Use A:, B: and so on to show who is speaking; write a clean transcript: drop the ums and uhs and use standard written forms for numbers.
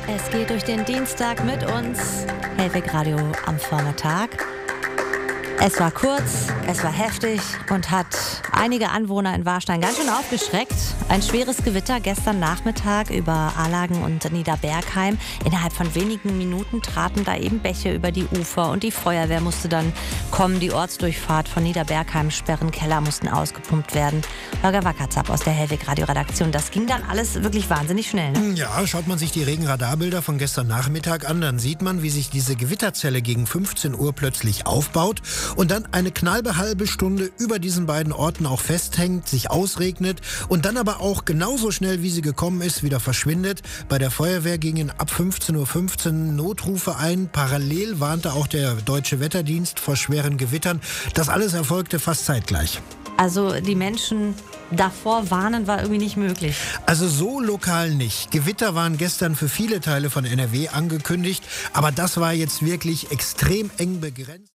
A: Es geht durch den Dienstag mit uns. Hellwig Radio am Vormittag. Es war kurz, es war heftig und hat einige Anwohner in Warstein ganz schön aufgeschreckt. Ein schweres Gewitter gestern Nachmittag über Allagen und Niederbergheim. Innerhalb von wenigen Minuten traten da eben Bäche über die Ufer und die Feuerwehr musste dann kommen. Die Ortsdurchfahrt von Niederbergheim sperren, Keller mussten ausgepumpt werden. Holger Wackerzap aus der Hellwig Radio Redaktion. Das ging dann alles wirklich wahnsinnig schnell, ne?
B: Ja, schaut man sich die Regenradarbilder von gestern Nachmittag an, dann sieht man, wie sich diese Gewitterzelle gegen 15 Uhr plötzlich aufbaut und dann eine knappe halbe Stunde über diesen beiden Orten auch festhängt, sich ausregnet und dann aber auch genauso schnell, wie sie gekommen ist, wieder verschwindet. Bei der Feuerwehr gingen ab 15:15 Uhr Notrufe ein. Parallel warnte auch der Deutsche Wetterdienst vor schweren Gewittern. Das alles erfolgte fast zeitgleich.
A: Also die Menschen davor warnen war irgendwie nicht möglich.
B: Also so lokal nicht. Gewitter waren gestern für viele Teile von NRW angekündigt, aber das war jetzt wirklich extrem eng begrenzt.